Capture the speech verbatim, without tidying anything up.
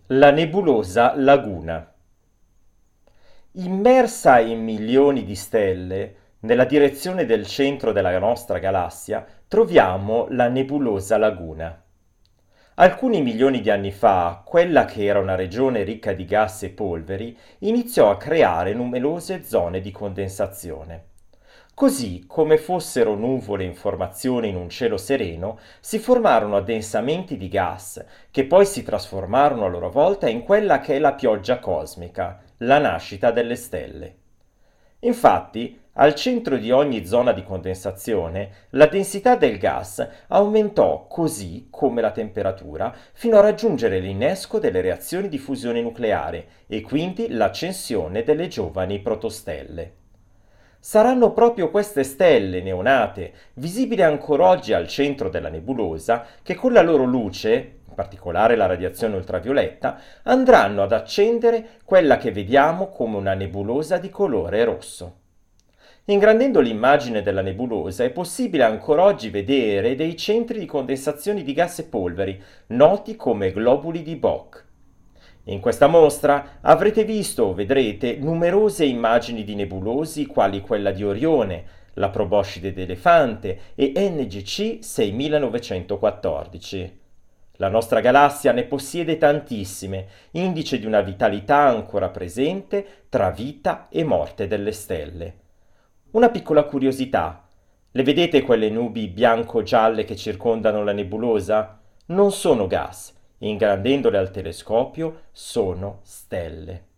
La nebulosa Laguna. Immersa in milioni di stelle, nella direzione del centro della nostra galassia, troviamo la nebulosa Laguna. Alcuni milioni di anni fa, quella che era una regione ricca di gas e polveri iniziò a creare numerose zone di condensazione. Così, come fossero nuvole in formazione in un cielo sereno, si formarono addensamenti di gas, che poi si trasformarono a loro volta in quella che è la pioggia cosmica, la nascita delle stelle. Infatti, al centro di ogni zona di condensazione, la densità del gas aumentò così come la temperatura fino a raggiungere l'innesco delle reazioni di fusione nucleare e quindi l'accensione delle giovani protostelle. Saranno proprio queste stelle neonate, visibili ancora oggi al centro della nebulosa, che con la loro luce, in particolare la radiazione ultravioletta, andranno ad accendere quella che vediamo come una nebulosa di colore rosso. Ingrandendo l'immagine della nebulosa è possibile ancora oggi vedere dei centri di condensazione di gas e polveri, noti come globuli di Bock. In questa mostra avrete visto o vedrete numerose immagini di nebulosi quali quella di Orione, la proboscide d'elefante e N G C seimilanovecentoquattordici. La nostra galassia ne possiede tantissime, indice di una vitalità ancora presente tra vita e morte delle stelle. Una piccola curiosità. Le vedete quelle nubi bianco-gialle che circondano la nebulosa? Non sono gas. Ingrandendole al telescopio sono stelle.